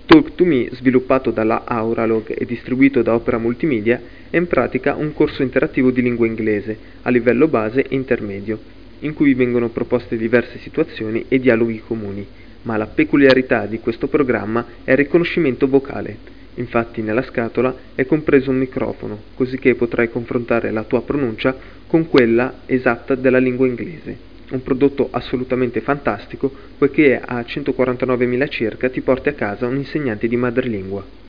Talk2Me, sviluppato dalla Auralog e distribuito da Opera Multimedia, è in pratica un corso interattivo di lingua inglese, a livello base e intermedio, in cui vengono proposte diverse situazioni e dialoghi comuni, ma la peculiarità di questo programma è il riconoscimento vocale. Infatti nella scatola è compreso un microfono, così che potrai confrontare la tua pronuncia con quella esatta della lingua inglese. Un prodotto assolutamente fantastico, poiché a 149.000 circa ti porti a casa un insegnante di madrelingua.